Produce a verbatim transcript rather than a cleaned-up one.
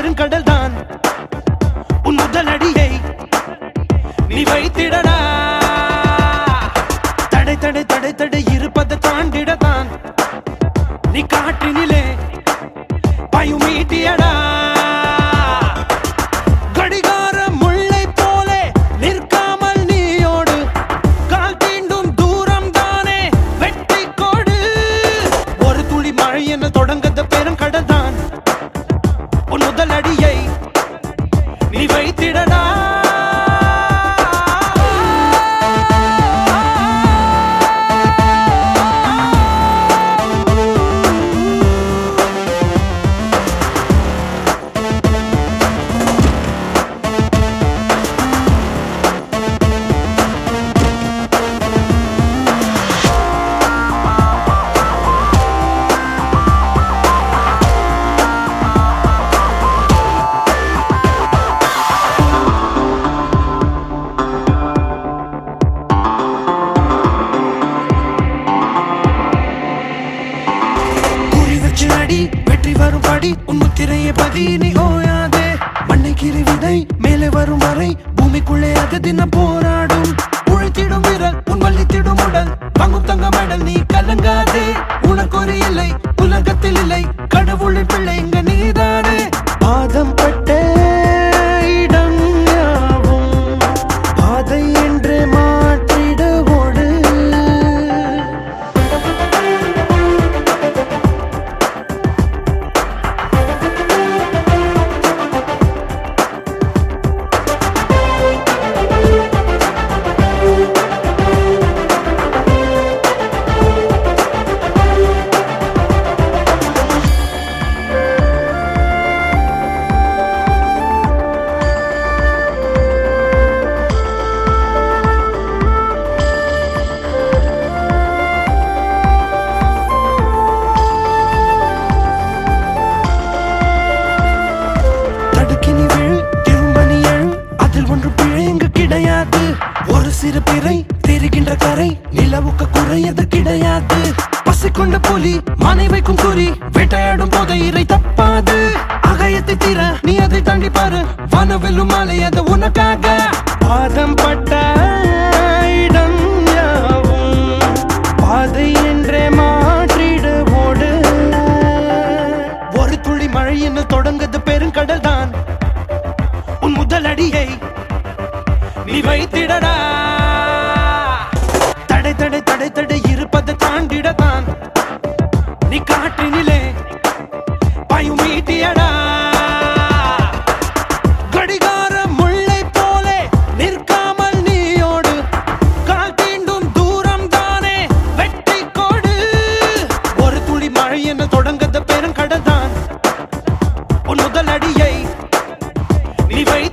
பெருங்கடல் தான் உன் முதல் அடியை நீ வைத்திடடா. தடை தடை தடை தடை இருப்பதை தாண்டிடத்தான் நீ காற்றினிலே பாயும் ஈட்டியடா. கடிகார முல்லை போலே நிற்காமல் நீயோடு, கால் தீண்டும் தூரம் தானே வெற்றி கோடு. ஒரு துளி மழை என தொடங்கத பெருங்கடல் தான் உன் முதல் அடியை நீ வைத்திடடா. வெற்றி வரும் படி உன் முத்திரையை பதி நீ ஓயாதே. மண்ணை கீறி விதை மேலே வரும் வரை பூமிக்குள்ளே அது தினம் போராடும். உழைத்திடும் விரல் உன் வள்ளித்திடும் உடல் வாங்கும் தங்க மெடல் நீ கலங்காதே. உனக்கு ஒரு இல்லை உலகத்தில் இல்லை, கடவுளின் பிள்ளை இங்க நீதானே. பாதம் பட்ட இடம் யாவும் பாதை என்று மாற்றிட ஓடு. ஒரு சிறு பிறை தெரிகின்ற கரை நிலவுக்கு குறையது கிடையாது. பசி கொண்ட புலி மனை வைக்கும் குறி வேட்டையாடும் போது இறை தப்பாது. அகயத்தை தீர நீ அதை தாண்டி பாரு, வனவெல்லும் மலை அது உனக்காக. பாதம் பட்ட இடம் யாவும் பாதை என்றே மாற்றிட ஓடு. ஒரு துளி மழை என்ன தொடங்குது பெருங்கடல் தான் உன் முதல் அடியை நீ வைத்திடடா. தடை தடை தடை தடை இருப்பதை தாண்டிடத்தான் நீ காற்றினிலே பாயும் ஈட்டியடா. கடிகார முல்லை போலே நிற்காமல் நீயோடு, கால் தீண்டும் தூரம் தானே வெற்றி கோடு. ஒரு துளி மழை என தொடங்கத பெருங்கடல் தான் உன் முதல் அடியை நீ வை